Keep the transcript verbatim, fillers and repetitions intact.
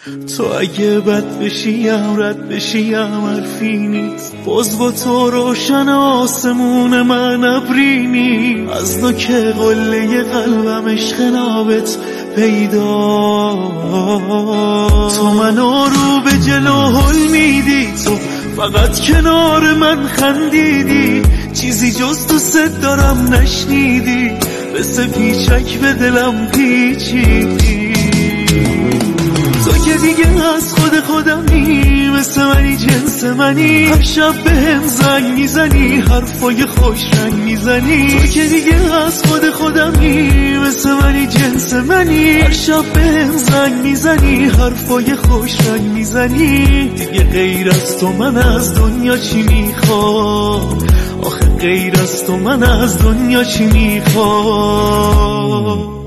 تو اگه بد بشیم رد بشیم حرفی نیست، باز با تو روشن آسمون من ابرینی، از نوک قله قلبم عشق نابت پیدا. تو منو رو به جلو هل میدی، تو فقط کنار من خندیدی، چیزی جز دوست دارم نشنیدی، مثل پیچک به دلم پیچیدی. تو که دیگه از خود خودمی، مثل منی جنس منی، هر شب بهم زنگ میزنی حرفای خوش رنگ میزنی. تو که دیگه از خود خودمی، مثل منی جنس منی، هر شب بهم زنگ میزنی حرفای خوش رنگ میزنی. دیگه غیر از تو من از دنیا چی میخوام؟ آخه غیر از تو من از دنیا چی میخوام؟